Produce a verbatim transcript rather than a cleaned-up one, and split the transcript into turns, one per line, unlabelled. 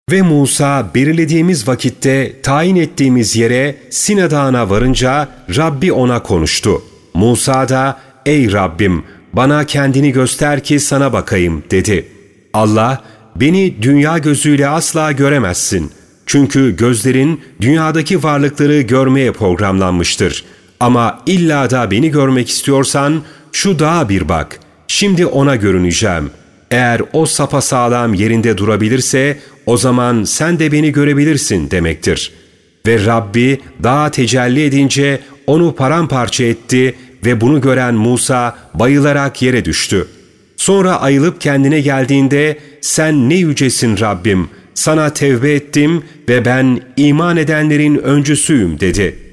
Ve Musa belirlediğimiz vakitte tayin ettiğimiz yere Sina Dağı'na varınca Rabbi ona konuştu. Musa da ''Ey Rabbim, bana kendini göster ki sana bakayım.'' dedi. Allah, ''Beni dünya gözüyle asla göremezsin. Çünkü gözlerin dünyadaki varlıkları görmeye programlanmıştır. Ama illa da beni görmek istiyorsan şu dağa bir bak. Şimdi ona görüneceğim. Eğer o sapasağlam yerinde durabilirse o zaman sen de beni görebilirsin demektir.'' Ve Rabbi dağa tecelli edince onu paramparça etti ve bunu gören Musa bayılarak yere düştü. Sonra ayılıp kendine geldiğinde ''Sen ne yücesin Rabbim, sana tevbe ettim ve ben iman edenlerin öncüsüyüm.'' dedi.